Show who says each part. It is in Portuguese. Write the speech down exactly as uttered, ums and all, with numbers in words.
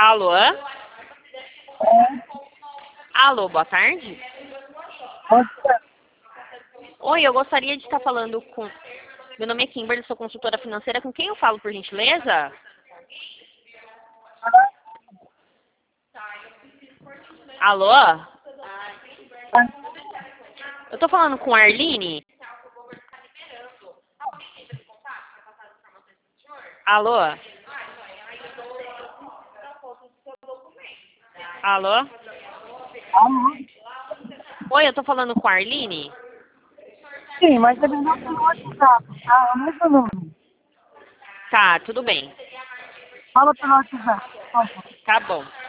Speaker 1: Alô?
Speaker 2: É,
Speaker 1: Alô, boa tarde.
Speaker 2: você,
Speaker 1: Oi, eu gostaria de estar falando com... Meu nome é Kimberly, sou consultora financeira. Com quem eu falo, por gentileza? Alô? Eu tô falando com a Arline? Alô? Alô?
Speaker 2: alô?
Speaker 1: Oi, eu tô falando com a Arline?
Speaker 2: Sim, mas é melhor pelo WhatsApp, tá? É o mesmo número.
Speaker 1: Tá, tudo bem.
Speaker 2: Fala pelo WhatsApp, por favor.
Speaker 1: Tá bom.